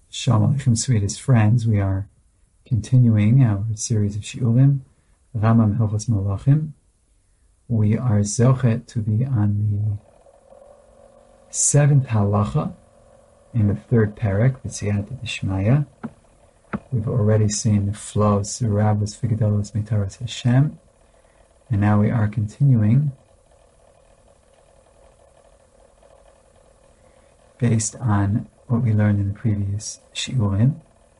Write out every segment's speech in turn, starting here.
Shalom Aleichem, sweetest friends. We are continuing our series of Shiurim, Rambam Hilchos Malachim. We are zochet to be on the 7th halacha in the 3rd parak, V'siyata D'Shmaya. We've already seen the flows, Zerabos V'gedolos Mitaras Hashem, and now we are continuing based on what we learned in the previous Shiurim.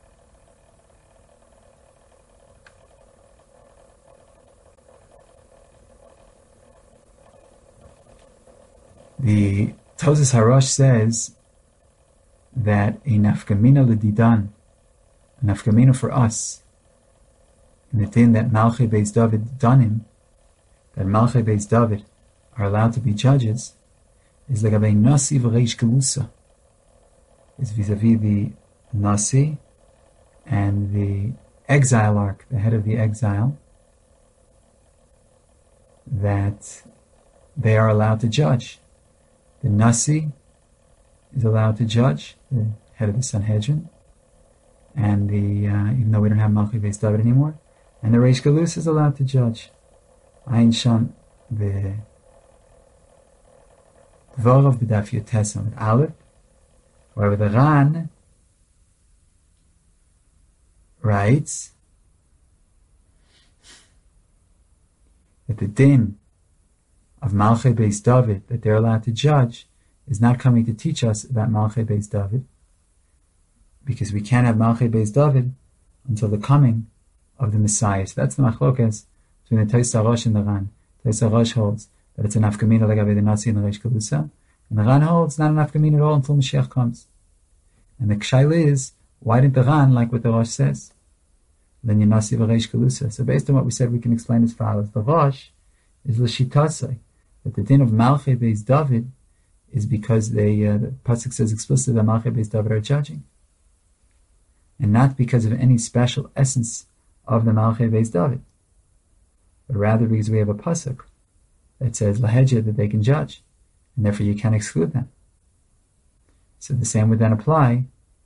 The Tosas Harosh says that a nafkamina l'didan, a nafkamina for us, in the thing that Malchei Beis David danim, that Malchei Beis David are allowed to be judges, is legabei nasi v'reish gelusa, is vis-a-vis the nasi and the exilarch, the head of the exile, that they are allowed to judge. The nasi is allowed to judge, the head of the Sanhedrin, and the even though we don't have Malchei Beis David anymore, and the Reish Galus is allowed to judge. Ein Shan the Dvorav b'daf Yotesam with Aleph. However, the Ran writes that the din of Malchei Beis David, that they're allowed to judge, is not coming to teach us about Malchei Beis David, because we can't have Malchei Beis David until the coming of the Messiah. So that's the machlokas between the Tosas Harosh and the Ran. Tosas Harosh holds that it's an nafkamina legabe the Nasi and the Reish Galusa, and the Ran holds not an nafkamina at all until Mashiach comes. And the Kshaila is, why didn't the Ran like what the Rosh says? Then Nasi v'Reish Galusa. So based on what we said, we can explain as follows. The Rosh is l'shitasei, that the din of Malchei Beis David is because the pasuk says explicitly that Malchei Beis David are judging, and not because of any special essence of the Malchei Beis David, but rather because we have a pasuk that says lahedja, that they can judge, and therefore you can't exclude them. So the same would then apply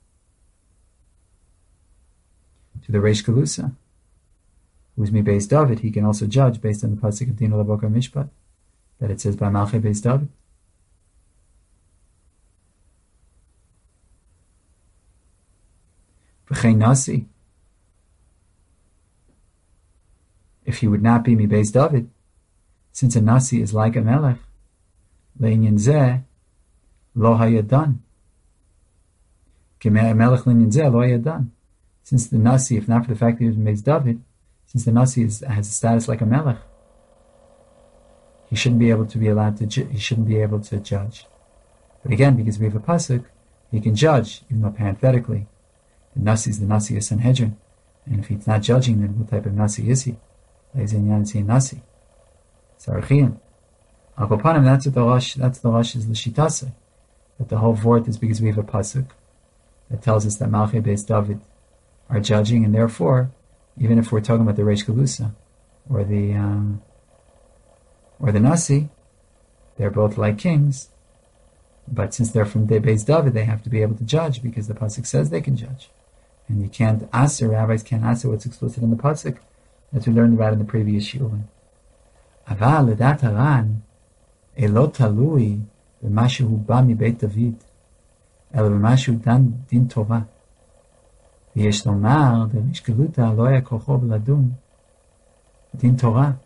to the Reish Galusa, who's mi Beis David. He can also judge based on the pasuk of Dino Labokar Mishpat, that it says by Malchei Beis David. V'chein Nasi, if he would not be mi Beis David, since a Nasi is like a Melech, le'inyan zeh lo hayadan. Melech le'inyan zeh lo hayadan. Since the Nasi, if not for the fact that he was mi Beis David, since the Nasi has a status like a Melech, he shouldn't be able to be allowed to. He shouldn't be able to judge. But again, because we have a pasuk, he can judge, even though parenthetically, the Nasi is the Nasi of Sanhedrin, and if he's not judging, then what type of Nasi is he? Nasi. Sarachiyim. Al Kopanim, that's what the Rosh is l'shitase, that the whole vort is because we have a pasuk that tells us that Malchei Beis David are judging, and therefore, even if we're talking about the Reish Galusa or the Nasi, they're both like kings, but since they're from Beis David, they have to be able to judge because the pasuk says they can judge, and you can't answer. Rabbis can't answer what's explicit in the pasuk, as we learned about in the previous shiurim. Aval ledat Haran elo talui b'mashu ba mi Beit David, elo b'mashu din Torah. V'yesh lomar derish geluta lo haya kocho b'ladun din Torah.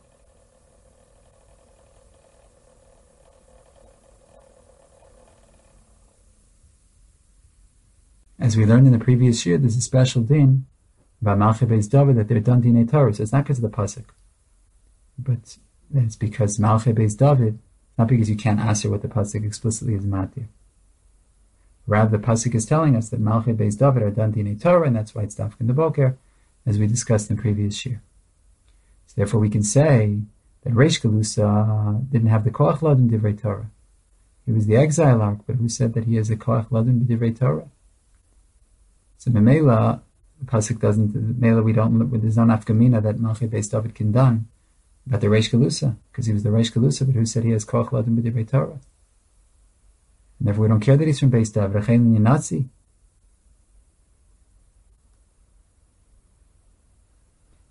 As we learned in the previous year, there's a special din by Malchei Beis David that they're done dinei Torah. So it's not because of the pasuk, but it's because Malchei Beis David, not because you can't answer what the pasuk explicitly is matir. Rather, the pasuk is telling us that Malchei Beis David are done dinei Torah, and that's why it's dafka in the boker, as we discussed in the previous year. So therefore, we can say that Reish Galusa didn't have the koach ladun divrei Torah. He was the exilarch, but who said that he has a koach ladun b'divrei Torah? So Memela, the pasuk doesn't. Memela, we don't. There's no nafkamina that Malchei Beis David can done, but the Reish Galusa, because he was the Reish Galusa, but who said he has koach ladun b'divrei Torah? And therefore, we don't care that he's from Beis David.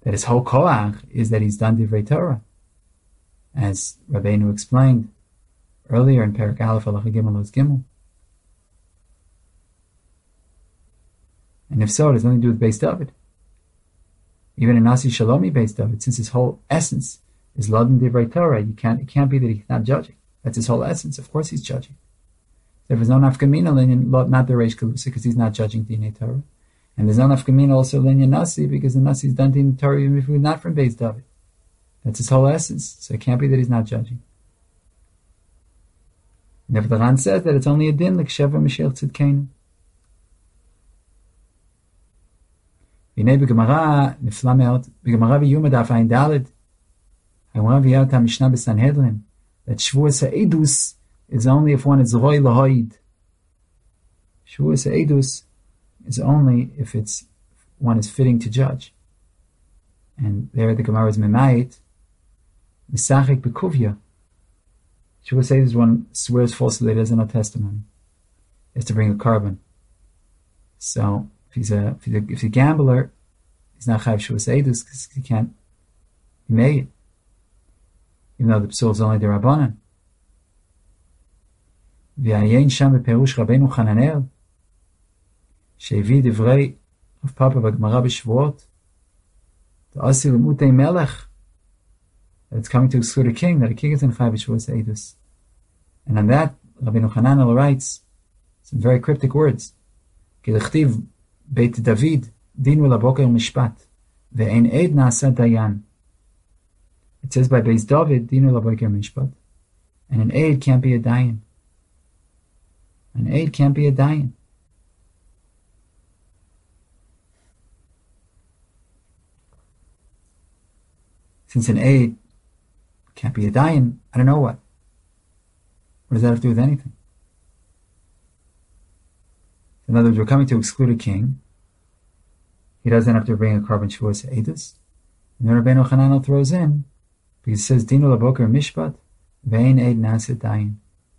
that his whole koach is that he's done divrei Torah, as Rabbeinu explained earlier in Perek Aleph Halacha Gimel Oz Gimel. And if so, it has nothing to do with Beis David. Even in Nasi Shalomi Beis David, since his whole essence is Ladan Divrei Torah, it can't be that he's not judging. That's his whole essence. Of course he's judging. There is no nafkamina linyan, not the Reish Kalusa, because he's not judging Dinei Torah. And there's no nafkamina also linyan Nasi, because the Nasi is done Dinei Torah even if he's not from Beis David. That's his whole essence. So it can't be that he's not judging. Never the Ran says that it's only a din like Sheva Mashiach Tzidkenu. V'nei b'Gemara nifla me'ot b'Gemara v'Yuma daf Ayin Daled Gemara v'yat HaMishnah b'Sanhedrin that Shavuos HaEdus is only if one is Roi L'Hoid. Shavuos HaEdus is only if one is fitting to judge. And there the Gemara is Memayit Misachik B'Kuvya. Shavuos HaEdus one swears falsely that he doesn't have testimony. He has to bring a carbon. So if he's a gambler, he's not Chayav Shavuos HaEdus because he can't be made. Even though the psul is only the Rabbanan. V'ayin sham beperush Rabbeinu Chananel shevi divrei of Papa b'Gemara b'Shvuot the Asir Mutei Melech that it's coming to exclude a king, that a king is in Chayav Shavuos HaEdus. And on that, Rabbeinu Chananel writes some very cryptic words. K'lechtiv Beit David dinu laboker mishpat ve'ein eid na'aseh dayan. It says by Beis David, Dinu Laboker Mishpat, and an aid can't be a dayan. An aid can't be a dayan. Since an aid can't be a dayan, I don't know what. What does that have to do with anything? In other words, we're coming to exclude a king. He doesn't have to bring a carbon Shavuos HaEdus. And then Rabbeinu Chananel throws in, because it says, Dinu Laboker Mishpat, Ve'ein Eid Na'aseh Dayan.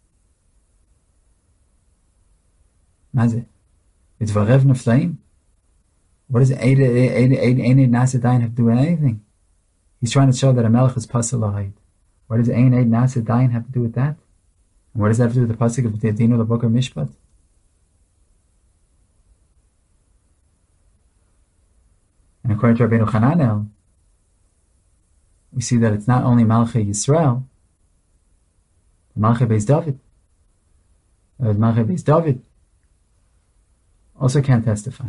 Mazeh. It's Varev Neflaim. What does Eid Na'aseh Dayan have to do with anything? He's trying to show that a Melech is Pasal L'Haid. What does Ein Eid Na'aseh Dayan have to do with that? And what does that have to do with the pasuk of Dinu Laboker Mishpat? And according to Rabbeinu Chananel, we see that it's not only Malchei Yisrael, but Malchei Beis David. Malchei Beis David also can't testify.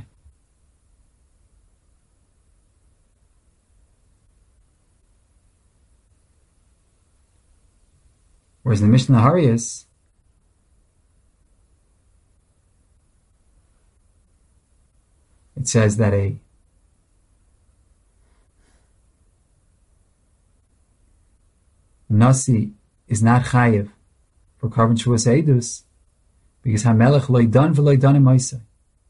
Whereas in the Mishnah Harias, it says that a Nasi is not chayiv for carbon Shavuos HaEdus because HaMelech loy dan v'loy dan im Moisei.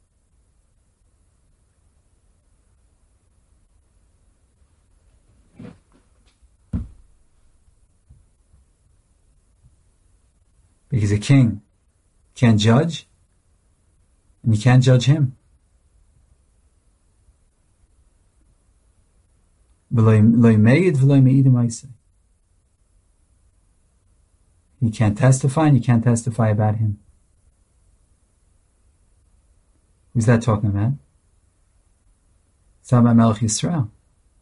Because a king can't judge, and you can't judge him. V'loy me'id v'loy me'id im Moisei. He can't testify, and you can't testify about him. Who's that talking about? It's talking about Melech Yisrael.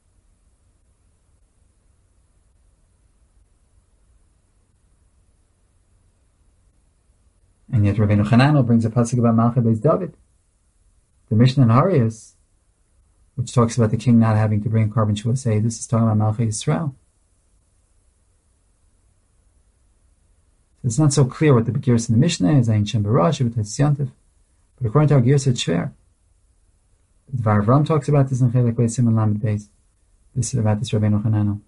And yet Rabbeinu Chananel brings a pasuk about Malchei Beis David. The Mishnah in Harias, which talks about the king not having to bring carbon Shavuos HaEdus, is talking about Malchei Yisrael. It's not so clear what the Begiris in the Mishnah is, Ayin Shem Barash, Yantiv. But according to our Girs, it's Shver. The Dvar Avram talks about this in Chelek Beis Simon Lamed Beis. This is about this Rabbeinu Chananel.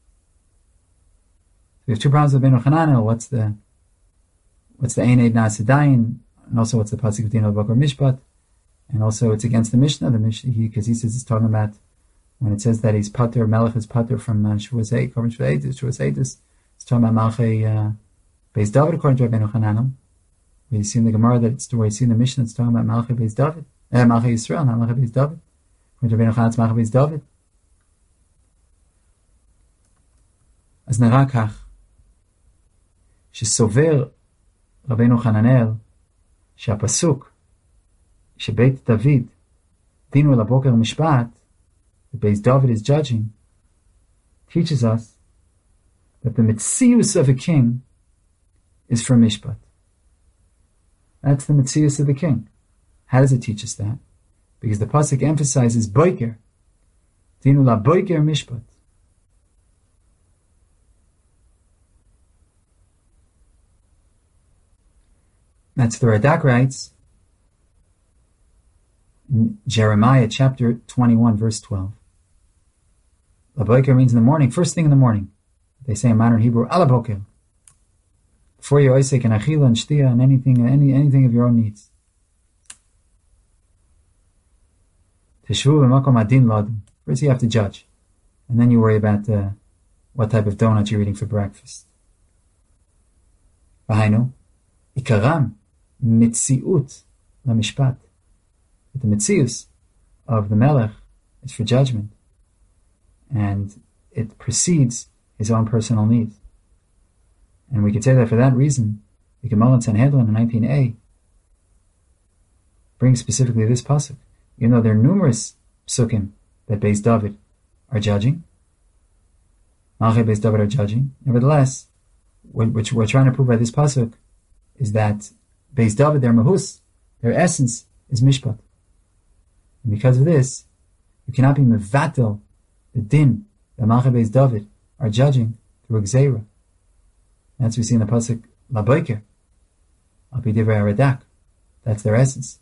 We have two problems with Rabbeinu Chananel. What's the Ein Eid Na'aseh Dayan, and also what's the pasuk of Dinu Laboker Mishpat, and also it's against the Mishnah. Because he says it's talking about when it says that he's pater, Melech is pater from Shavuos HaEdus, Korban Shavuos HaEdus. It's talking about Malchei Beis David according to Rabbeinu Chananel. We see in the Gemara that it's where you see in the Mishnah it's talking about Malchei Beis David, Malchei Yisrael, not Malchei Beis David. According to Rabbeinu Chananel, it's Malchei Beis David. אז נראה כך, שסובר רבינו חננאל, שהפסוק, שבית דוד, דינו לבוקר משפט, the base David is judging, teaches us that the mitzius of a king is for mishpat. That's the mitzius of the king. How does it teach us that? Because the pasuk emphasizes boiker, dinu la boiker mishpat. That's the Radak writes in Jeremiah chapter 21 verse 12. La boiker means in the morning, first thing in the morning. They say in modern Hebrew, ala boker. Before your oisek and achila and shtia and anything of your own needs. Teshvu b'makom adin l'adam. First you have to judge. And then you worry about what type of donut you're eating for breakfast. V'hainu, ikaram mitziut lamishpat. But the mitzius of the melech is for judgment. And it precedes his own personal needs. And we could say that for that reason, the Gemara in Sanhedrin in 19a brings specifically this pasuk. Even though there are numerous psukim that Beis David are judging, Malchei Beis David are judging, nevertheless, what we're trying to prove by this pasuk is that Beis David, their mahus, their essence is mishpat. And because of this, you cannot be mevatel the din that Malchei Beis David are judging through Gzeira. That's what we see in the pasuk La Boiker, Al Pi Divrei Radak. That's their essence.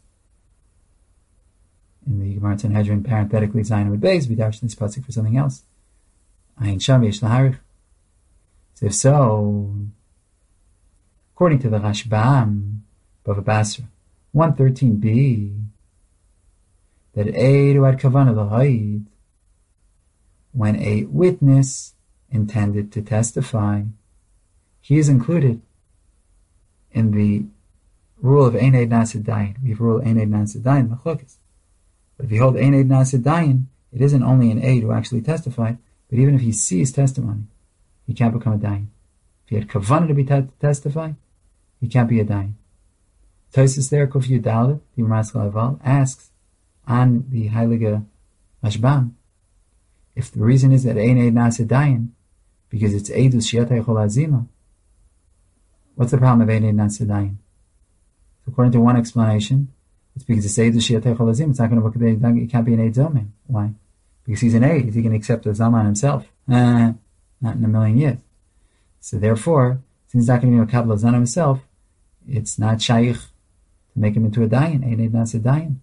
In the Gemara Sanhedrin, parenthetically, Zayin with Beis, we darshan this pasuk for something else. Ayin Sham Yesh Laharich. So if so, according to the Rashbam, Bava Basra, 113b, that Eidu ad Kavana l'Haid, when a witness intended to testify, he is included in the rule of Ein Eid Nasid Dayan. We have rule Ein Eid Nasid Dayan, Machlokas. But if you hold Ein Eid Nasid Dayan, it isn't only an aid who actually testified, but even if he sees testimony, he can't become a Dayan. If he had Kavanah to be testify, he can't be a Dayan. Tosis there, Kuf Yudalit, the Ramas Aval, asks on the Heilige Rashbam, if the reason is that Ein Eid Nasid Dayan, because it's Eidus Shiatei Chol Azima, what's the problem of Ein Eid Nasid Dayan? So according to one explanation, it's because it's Eidus Shiatei Chol Azima, it's not going to work, it can't be an Eid Zomim. Why? Because he's an Eid, is he going to accept the Zaman himself? Not in a million years. So therefore, since he's not going to be a Kabbalah Zan himself, it's not Shaykh to make him into a Dayan, Ein Eid Nasid Dayan.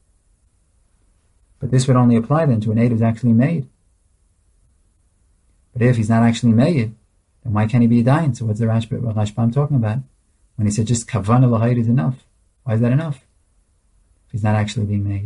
But this would only apply then to an Eid who's actually made. But if he's not actually made, then why can't he be a Dayan? So what's the Rashbam talking about? When he said just Kavanah l'Haid is enough. Why is that enough? If he's not actually being made.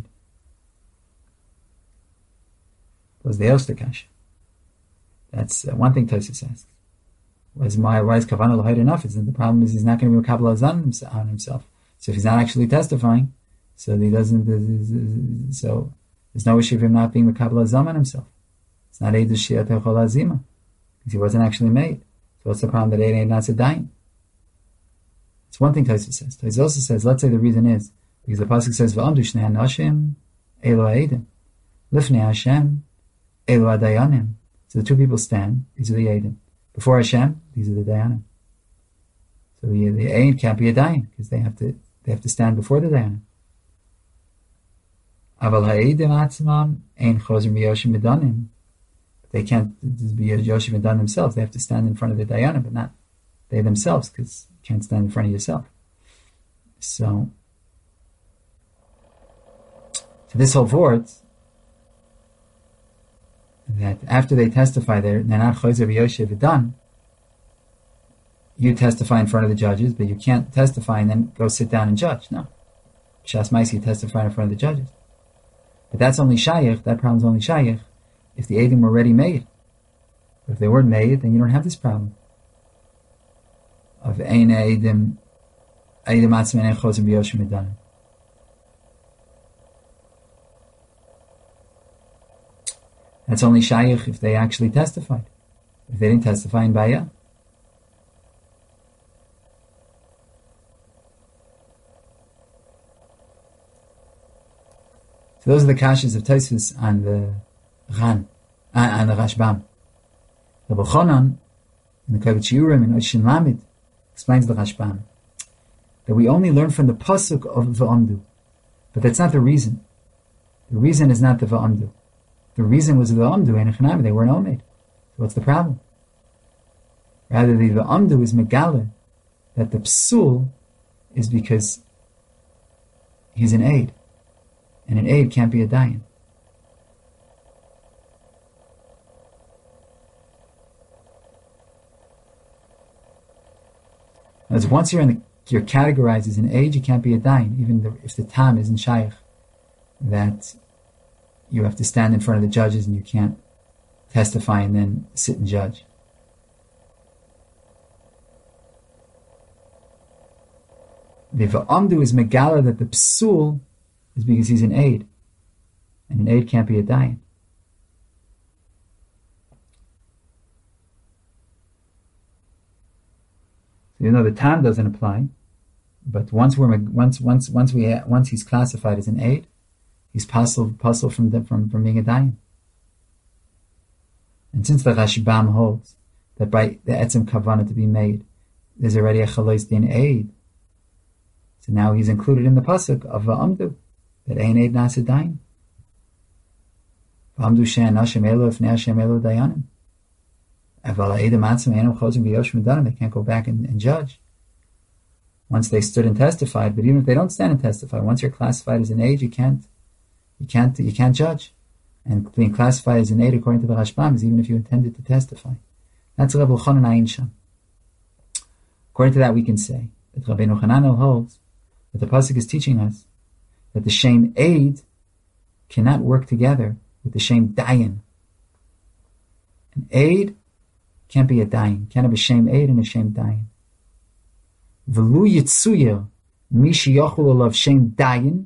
Was the Ostakash. That's one thing Tosis asks. Why is Kavanah l'Haid enough? The problem is he's not going to be a Kabbalah Zan on himself. So if he's not actually testifying, so he doesn't. So there's no issue of him not being a Kabbalah Zan on himself. It's not Eidus Shiatei Chol Azima, because he wasn't actually made. So what's the problem that Ein Eid Nasid Dayan? It's one thing Tosfos says. Tosfos also says, let's say the reason is because the pasuk says, "V'amdu shnei hanashim elo ha'edim lifnei Hashem elo ha'dayanim." So the two people stand; these are the edim. Before Hashem, these are the dayanim. So the eid can't be a dayan because they have to stand before the dayanim. Aval ha'edim atzmam ein chozer miyoshim medanim. They can't be Yoshiv and Dan themselves. They have to stand in front of the Dayanim, but not they themselves, because you can't stand in front of yourself. So this whole vort, that after they testify, they're not Chozer Yoshiv and Dan. You testify in front of the judges, but you can't testify and then go sit down and judge. No. Shas Maisi testify in front of the judges. But that's only Shayach, that problem's only Shayach if the Eidim were already made. But if they weren't made, then you don't have this problem of Ein Eidim Atzman Ein Chozer B'Yoshim Medanim. That's only Shayach if they actually testified. if they didn't testify in Baya? So those are the kashas of Tosfos on the Ran, and the Rashbam. Rabbi Chonon, in the Kovetz Shiurim in Oshin Lamed, explains the Rashbam that we only learn from the pasuk of Va'amdu, but that's not the reason. The reason is not the Va'amdu. The reason was the Va'amdu and Echanami, they weren't Omed. So what's the problem? Rather, the Va'amdu is Megale, that the Psul is because he's an aid, and an aid can't be a dayan. As once you're categorized as an aid, you can't be a dayan, even if the tam isn't shaykh, that you have to stand in front of the judges and you can't testify and then sit and judge. The Va'amdu is Megala that the Psul is because he's an aid, and an aid can't be a dayan. So you know the tam doesn't apply, but once he's classified as an aid, he's puzzled from being a dayan. And since the Rashbam holds that by the etzem kavanah to be made, there's already a chalois din aid, so now he's included in the pasuk of Va'amdu, that ein aid nasa dayan. Va'amdu she'en Hashem elu ifnei Hashem elu dayanim. Aval ha'edem atzim einam chozim v'yoshim danim. They can't go back and judge once they stood and testified. But even if they don't stand and testify, once you're classified as an aid, you can't judge. And being classified as an aid according to the Rashbam is even if you intended to testify. That's Rabbi Chonon Ayin Sham. According to that, we can say that Rabbeinu Hananel holds that the pasuk is teaching us that the shem aid cannot work together with the shem dayan. An aid can't be a dayan. Can't have a shem aid and a shem dayan. V'lu yitzuya mi sheyochul olav shem dayan.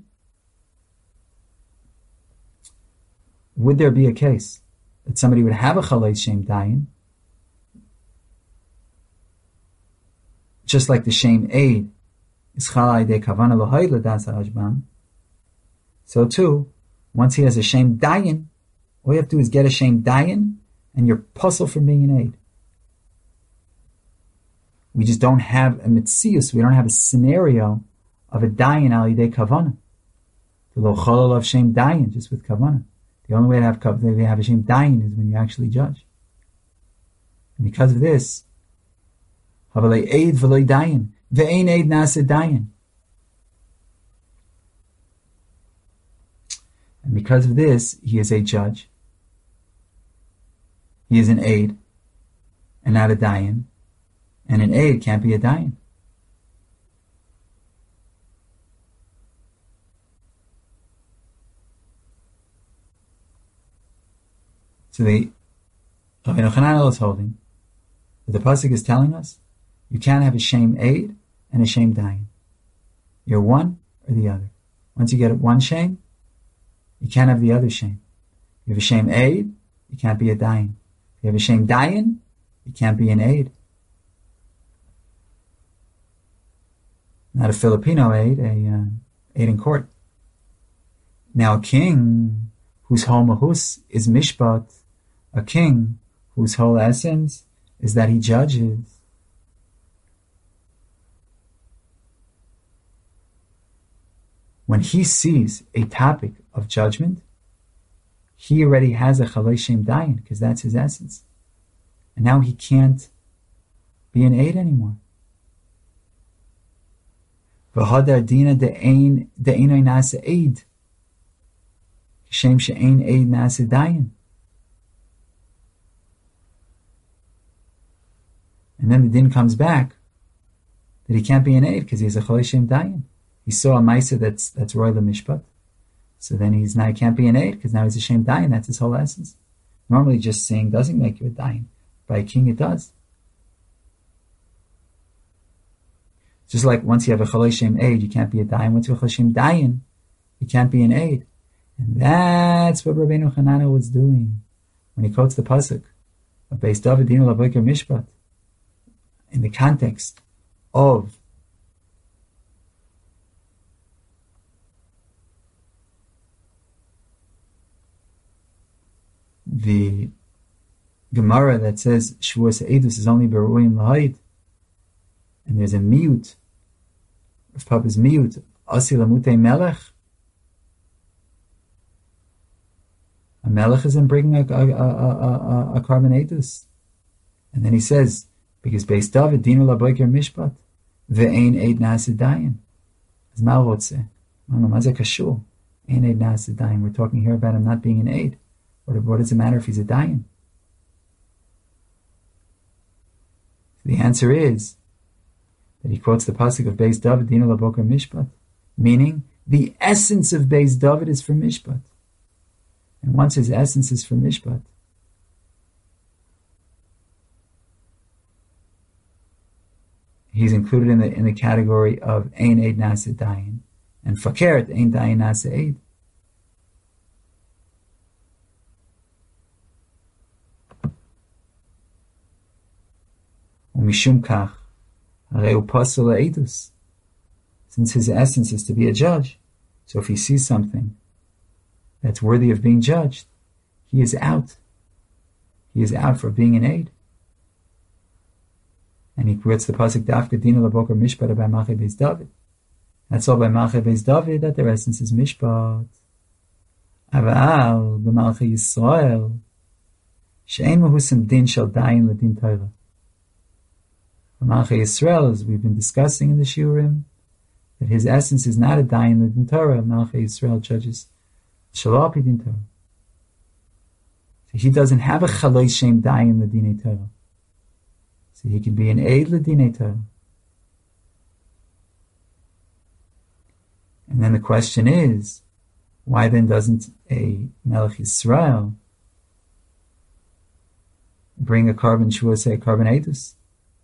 Would there be a case that somebody would have a chalei shem dayan, just like the shem aid is chalai de kavana lohay l'das ha'rashbam? So too, once he has a shem dayan, all you have to do is get a shem dayan, and you're puzzled from being an aid. We just don't have a mitzius. We don't have a scenario of a dayan al yidei kavana. The lo chalal of shem dayan, just with kavana. The only way to have a shem dayan is when you actually judge. And because of this, havalei aid v'loi dayan, ve'ein aid nasa dayan. And because of this, he is a judge. He is an aid, and not a dayan. And an aid can't be a dayan. So the Rabbeinu Hananel is holding that the pasuk is telling us you can't have a shem aid and a shem dayan. You're one or the other. Once you get one shem, you can't have the other shem. You have a shem aid, you can't be a dayan. You have a shem dayan, you can't be an aid. Not a Filipino aid, a aid in court. Now a king whose whole mahus is mishpat, a king whose whole essence is that he judges. When he sees a topic of judgment, he already has a chalei shem dayan, because that's his essence. And now he can't be an aid anymore. V'hadar dina de'ein nasa aid. Shem she'ein aid nasa dayan. And then the din comes back that he can't be an aid because he has a chalei shem dayan. He saw a ma'isa that's roy mishpat. So then he can't be an aid because now he's a shem dayan. That's his whole essence. Normally just saying doesn't make you a dayan. By a king it does. Just like once you have a chalei shem aid, you can't be a dayan. Once you have a chalei shem dayan, you can't be an aid. And that's what Rabbeinu Hananel was doing when he quotes the pasuk of Beis David Dinu Laboker Mishpat, in the context of the Gemara that says Shavuos Eidus is only Beruim Lahayit, and there's a miyut, Rav Papa's miyut, Asi Lamutei Melech. A Melech isn't bringing a carbon Eidus. And then he says, because Beis David Dinu Laboker Mishpat, Ve'ein Eid Na'aseh Dayan. As Mal Rotze. Mano, Mazeh Kashur. Ein Eid Na'aseh Dayan. We're talking here about him not being an Eid. What does it matter if he's a Dayan? The answer is that he quotes the pasuk of Beis David, Dinu Laboker Mishpat, meaning the essence of Beis David is for Mishpat. And once his essence is for Mishpat, he's included in the category of Ein Eid Na'aseh Dayan, and Fakert Ein Dayan Na'aseh Eid. Mishum kach, harei pasol ha'edus. Since his essence is to be a judge, so if he sees something that's worthy of being judged, he is out. He is out for being an aid. And he quotes the pasuk Dafka Dinu Laboker Mishpat by Malchei Beis David. That's all by Malchei Beis David that their essence is Mishpat. Aval b'Malchei Yisrael she'ein mahusam din shel dayin ledin Torah. Malchei Yisrael, as we've been discussing in the Shiurim, that his essence is not a dayan l'din Torah. Malchei Yisrael judges shalom din Torah. So he doesn't have a chaloi shem dayan l'dinei Torah. So he can be an aid l'dinei Torah. And then the question is, why then doesn't a Melech Yisrael bring a carbon shua, say a carbon edus?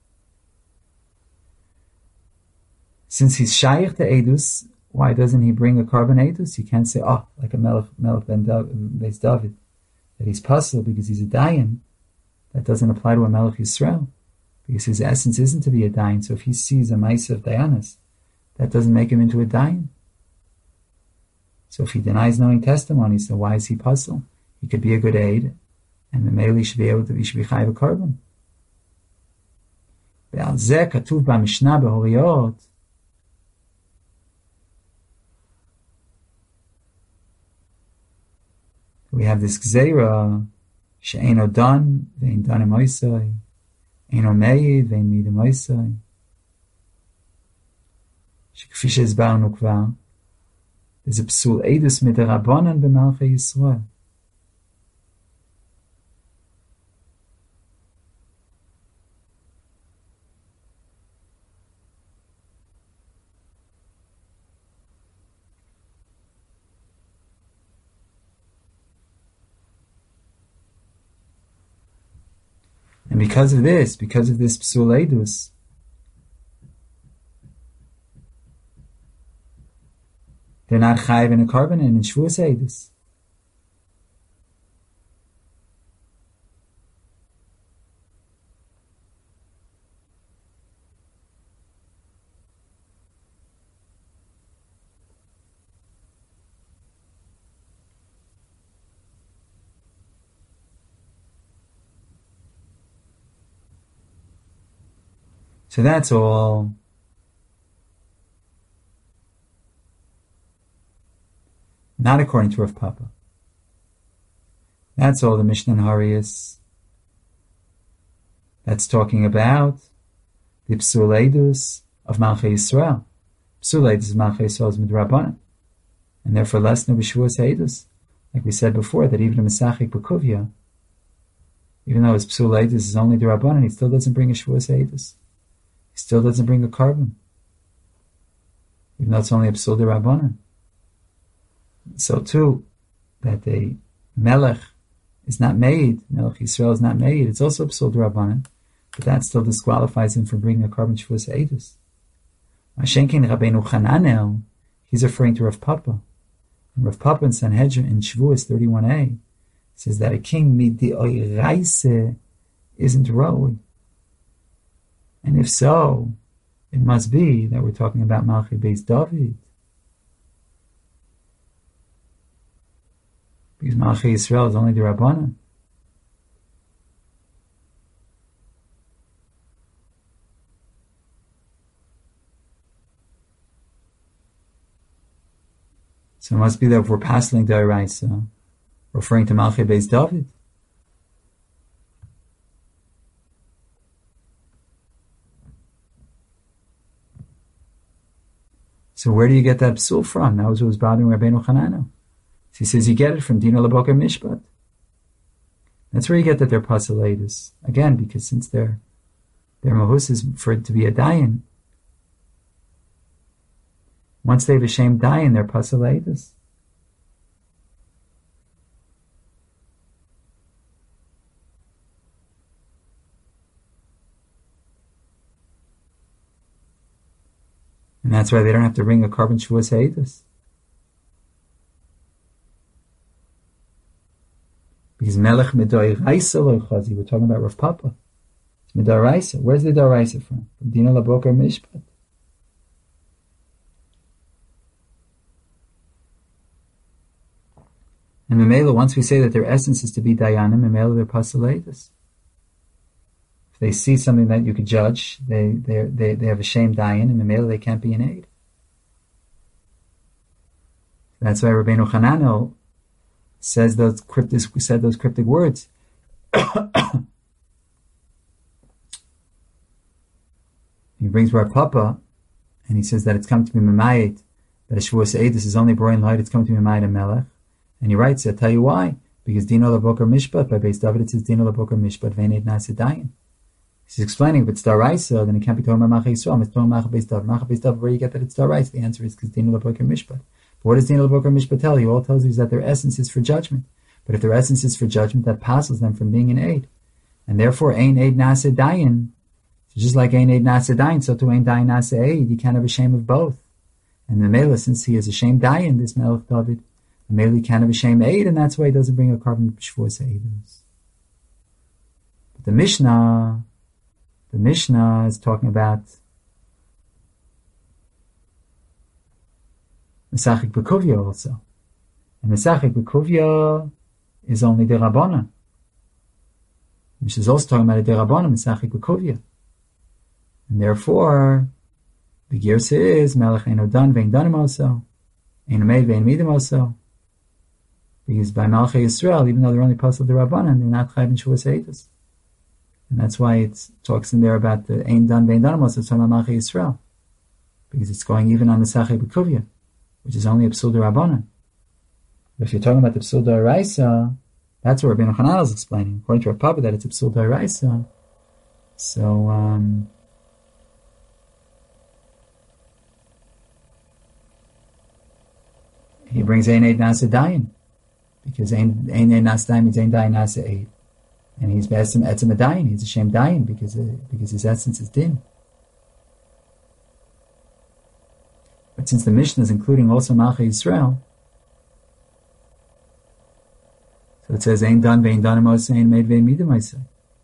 Since he's shaykh to edus, why doesn't he bring a carbon edus? You can't say, like a Melech Beis David, that he's puzzled because he's a dayan. That doesn't apply to a Melech Yisrael, because his essence isn't to be a dayan. So if he sees a ma'aseh of dayanas, that doesn't make him into a dayan. So if he denies knowing testimony, so why is he puzzled? He could be a good aid, and the male should be chayav a carbon. Ve'al zeh katuv b'mishnah b'horiyot. We have this gzeira, she'eino dan, ve'ein danim oisai, eino meid, ve'ein midim oisai. Shekfi she'ezbarnu kvar, there's a psul edus mid'Rabbanan b'Malchei Yisrael. And because of this psul edus, they're not chayiv in a carbon and in shvuas edus. So that's all. Not according to Rav Papa. That's all the Mishnah in Harius. That's talking about the psul edus of Malchei Yisrael. Psul edus of Malchei Yisrael is midrabanan, and therefore less no b'shuas edus. Like we said before, that even a Mesachik B'Kuvya, even though his psul edus is only drabanan, he still doesn't bring a shuas edus. He still doesn't bring a carbon, even though it's only a psul drabanan. So too, that the Melech is not made, Melech Yisrael is not made, it's also psul drabanan, but that still disqualifies him from bringing a carbon shvuas edus. Mashenkin Rabbeinu Chananel, he's referring to Rav Papa. And Rav Papa in Sanhedrin in Shvuas 31a says that a king midi oiraise isn't Roy? And if so, it must be that we're talking about Malchei Beis David. Because Malchei Yisrael is only the Rabbanan. So it must be that if we're passing the Oraisa, referring to Malchei Beis David. So where do you get that psul from? That was what was bothering Rabbeinu Chananel. So he says you get it from Dina Laboker Mishpat. That's where you get that they're pasaladus. Again, because since their mahus is for it to be a dayan. Once they've a shame dayan, they're pasaladus. And that's why they don't have to ring a carbon shuas ha'edus. Because melech midoraisa lo chazi. We're talking about Rav Papa. It's midoraisa. Where's the doraisa from? From Dina Laboker Mishpat. And Memela, once we say that their essence is to be dayanim, Memela they're pasaladus. If they see something that you could judge, they have a shame dayan, and Memela they can't be an aid. That's why Rabbeinu Chananel said those cryptic words. He brings Rav Papa, and he says that it's come to be Memayit, that a Shavuos Eidus is only Borein Light, it's come to be Memayit and Melech. And he writes, I'll tell you why. Because Dino Laboker Mishpat, by Beis David it says Dino Laboker Mishpat, Ve'ein Nasa Dayan. He's explaining if it's Daraisa, then it can't be talking about Malchei Yisrael, it's talking about Malchei Beis David. Malchei Beis David, where do you get that it's Daraisa? The answer is because Dino Laboker Mishpat. But what does Dino Laboker Mishpat tell you? All it tells you is that their essence is for judgment. But if their essence is for judgment, that passes them from being an aid. And therefore, Ein Eid Nasa Dayan. So just like Ein Eid Nasa Dayan, so to Ein Dayan Nasa Eid, you can't have a shame of both. And the Mela, since he is a shame Dayan, this Melech David, the Mela can't have a shame Eid, and that's why he doesn't bring a carbon Shavuos Eidus. But the Mishnah is talking about Mesachik Bekuvia also. And Mesachik Bekuvia is only the Rabbana. Mishnah is also talking about a de Rabbana, Mesachik Bekuvia. And therefore, the Girsa is Melech Eino Dan Vein Danim also, Eino Meid Vein Midim also. Because by Malchei Yisrael, even though they're only Pasal de Rabbanan, they're not Chayv in Shavuos Eidus. And that's why it talks in there about the Ein Dan Vein Danim also, it's talking about Malchei Yisrael. Because it's going even on the Mesachik Bekuvia, which is only a Psul de Rabbanan. But if you're talking about the Psul de Oraisa, that's what Rabbeinu Chananel is explaining. According to Rav Papa, that it's a Psul de Oraisa. So, he brings Ein Eid Nasa Dayan. Because Ein Eid Nasa Dayan means Ein Dayan Nasa Eid. And he's Be'etzem Etzem Dayan. He's a Shem Dayan because his essence is Din. But since the Mishnah is including also Malchei Yisrael, so it says Ein Dan Vein Danim Oseh, Ein Meid Vein Midim Oseh.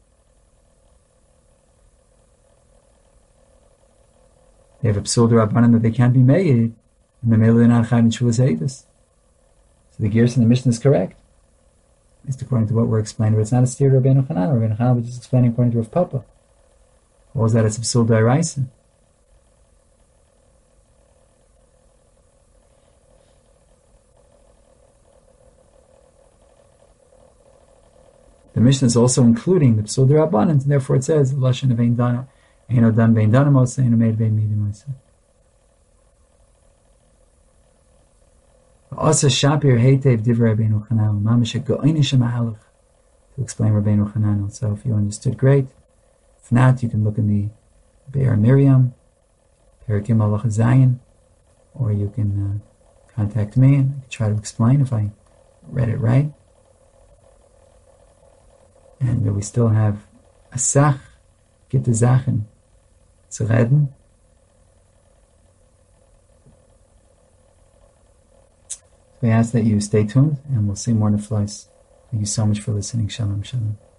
They have a Psul de Rabbanan that they can't be made, and the Mele they're not Chayv in Shavuos Eidus. So the Gersa in the Mishnah is correct, at least according to what we're explaining. But it's not a steer to Rabbeinu Chananel. Rabbeinu Chananel was just explaining according to Rav Papa. What was that? It's a Psul de Oraisa. The Mishnah is also including the Psul de Rabbanan, and therefore it says Lashon of Ein Dan, Eino Dan Vein Danim Oseh, Eino Meid Vein Midim Oseh. Also, Shapir Heitev Divrei Rabbeinu Chananel, Mamish Go'inish Mahalach, to explain Rabbeinu Chananel. So, if you understood, great. If not, you can look in the Be'er Miriam, Perikim Halacha Zayin, or you can contact me and I can try to explain if I read it right. And we still have a Sach, Gitte Sachen zu reden. We ask that you stay tuned, and we'll see more in the flies. Thank you so much for listening. Shalom, shalom.